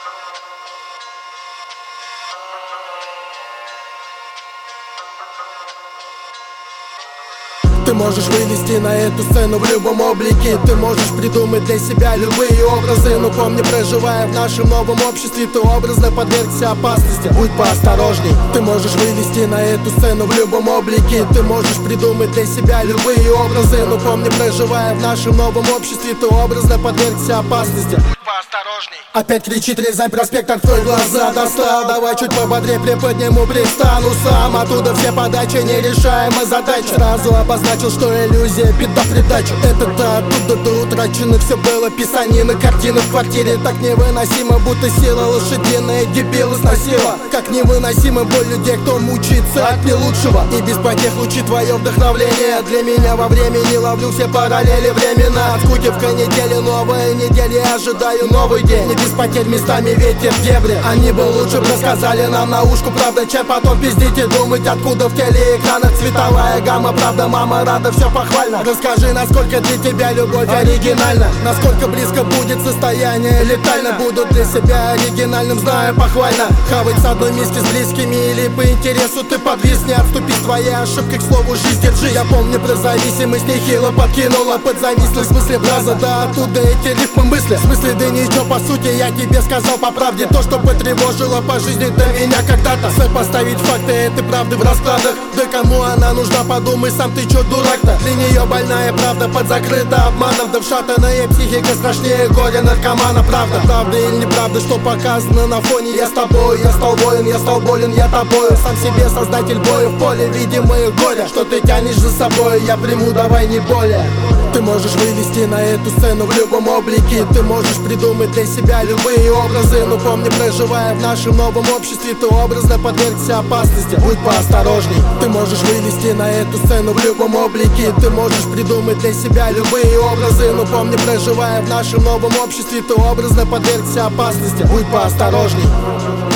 Ты можешь вылезти на эту сцену в любом облике. Ты можешь придумать для себя любые образы. Но помни, проживая в нашем новом обществе, ты образно подвергся опасности. Будь поосторожней. Ты можешь вылезти на эту сцену в любом облике. Ты можешь придумать для себя любые образы. Но помни, проживая в нашем новом обществе, ты образно подвергся опасности. Будь поосторожней. Опять кричит Рязань, проспект, открой глаза, достал. Давай чуть пободрее приподниму, пристану сам. Оттуда все подачи, нерешаемая задача. Сразу обозначил, что иллюзия, беда придача. Это-то оттуда до утраченных все было. Писанины, картины в квартире так невыносимо, будто сила лошадиная дебила сносила. Как невыносима боль людей, кто мучится от нелучшего. И без потех лучи твое вдохновление. Для меня во времени ловлю все параллели времена. От скуки в канителе новая неделя, я ожидаю новый день. Не без потерь, местами ветер в дебри. Они бы лучше бы рассказали нам на ушку правда, чем потом пиздить и думать, откуда в телеэкранах цветовая гамма. Правда, мама рада, все похвально. Расскажи, насколько для тебя любовь оригинальна. Насколько близко будет состояние летально. Буду для себя оригинальным, знаю похвально. Хавать с одной миски с близкими или по интересу ты подвис. Не отступись, твоя ошибка, к слову, жизнь держи. Я помню про зависимость, нехило подкинула под завистлость смысле фраза. Да оттуда эти рифмы мысли. В смысле, да ничего, по сути, я тебе сказал по правде. То, что потревожило по жизни до меня когда-то. Сопоставить факты этой правды в раскладах. Да кому она нужна, подумай сам, ты чё дурак-то? Для нее больная правда подзакрыта обманом. Да вшатанная психика страшнее горя наркомана. Правда, правда или неправда, что показано на фоне? Я с тобой, я стал воин, я стал болен, я тобою. Сам себе создатель боя в поле, видимое горя. Что ты тянешь за собой, я приму, давай не более. Ты можешь вылезти на эту сцену в любом облике. Ты можешь придумать для себя любые образы. Но помни, проживая в нашем новом обществе, ты образно подвергся опасности. Будь поосторожней. Ты можешь вылезти на эту сцену в любом облике. Ты можешь придумать для себя любые образы. Но помни, проживая в нашем новом обществе, ты образно подвергся опасности. Будь поосторожней.